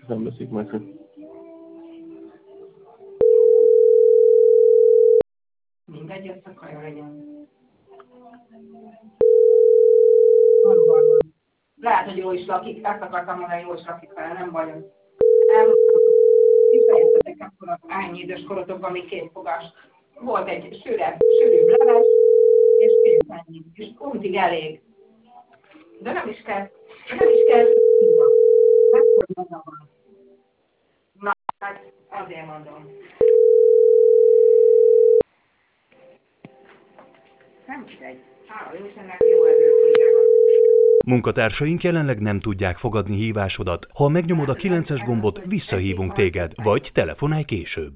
nem veszik meg. Mindegy, ezt a kaja legyen. Lehet, hogy jó is lakik, ezt akartam mondani, jó is lakik vele, nem baj. Kifejeztetek akkor az ennyi idős korotokban még kétfogás. Volt egy sűrűbb leves, és kész ennyi. És untig elég. De nem is kell, megfordulna van. Na, hát azért mondom. Nem mindegy. Hála jó Istennek, jó erőségre van. Munkatársaink jelenleg nem tudják fogadni hívásodat. Ha megnyomod a 9-es gombot, visszahívunk téged, vagy telefonálj később.